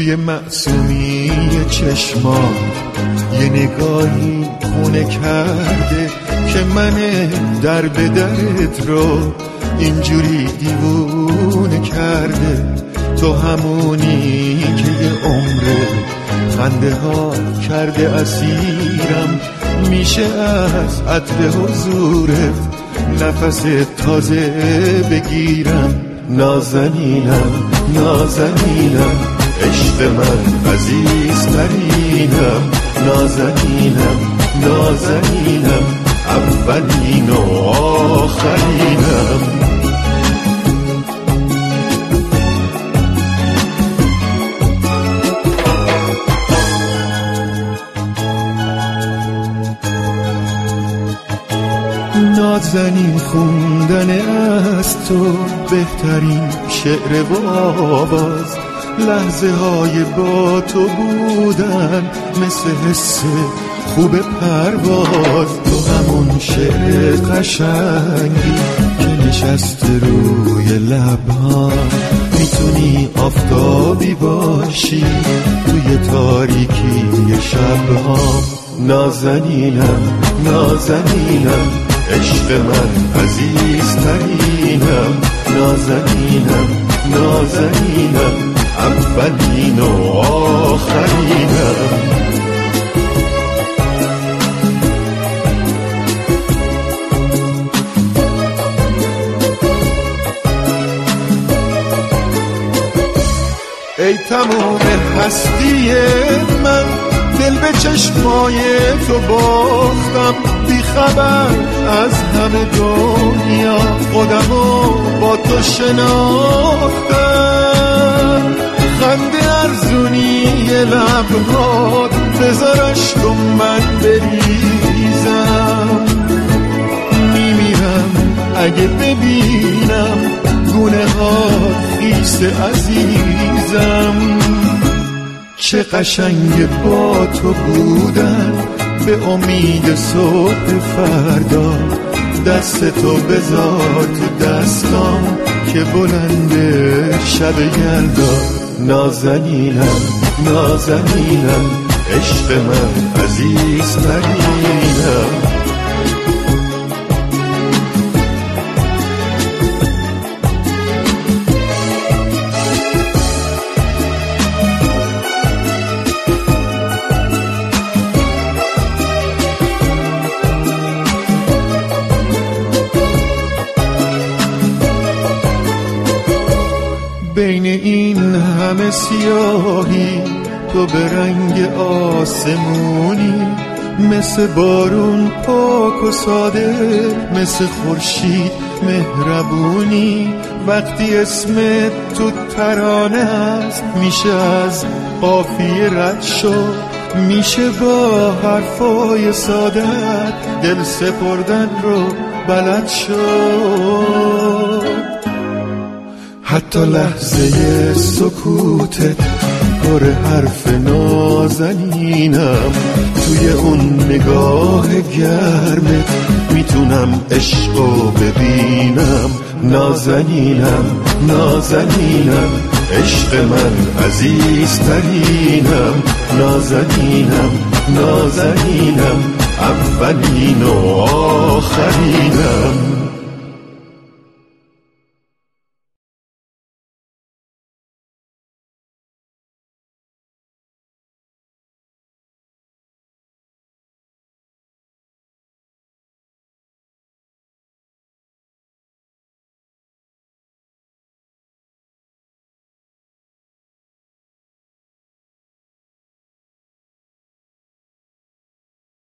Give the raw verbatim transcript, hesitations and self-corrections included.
توی معصومی چشمان یه نگاهی خونه کرده که من در به درت رو اینجوری دیوونه کرده. تو همونی که یه عمره خنده ها کرده اسیرم، میشه از عطر حضورت نفس تازه بگیرم. نازنینم نازنینم عشق من عزیزترینم. نازنینم نازنینم اولین و آخرینم. نازنین خوندن از تو بهترین شعر و آواز. لحظه های با تو بودن مثل حس خوب پرواز. تو همون شعر قشنگی که نشسته روی لبها، میتونی آفتابی باشی توی تاریکی شبها. نازنینم نازنینم عشق من عزیزترینم. نازنینم نازنینم اولین و آخرینم. ای تمام هستی من، دل به چشمای تو باختم. بی خبر از همه دنیا خودمو با تو شناختم. خنده ارزونی لبهات بذارش کن من بریزم. میمیرم اگه ببینم گونه ها خیس عزیزم. چه قشنگ با تو بودن به امید صبح فردا. دست تو بذار تو دستام که بلند شب یلدا. نازنینم نازنینم عشق من عزیزترینم. بین این همه سیاهی تو به رنگ آسمونی، مثل بارون پاک و ساده، مثل خورشید مهربونی. وقتی اسمت تو ترانه است میشه از قافیه رد شد، میشه با حرفای سادت دل سپردن رو بلد شد. حتی لحظه سکوتت پر حرف نازنینم. توی اون نگاه گرمت میتونم عشقو ببینم. نازنینم نازنینم عشق من عزیزترینم. نازنینم نازنینم اولین و آخرینم.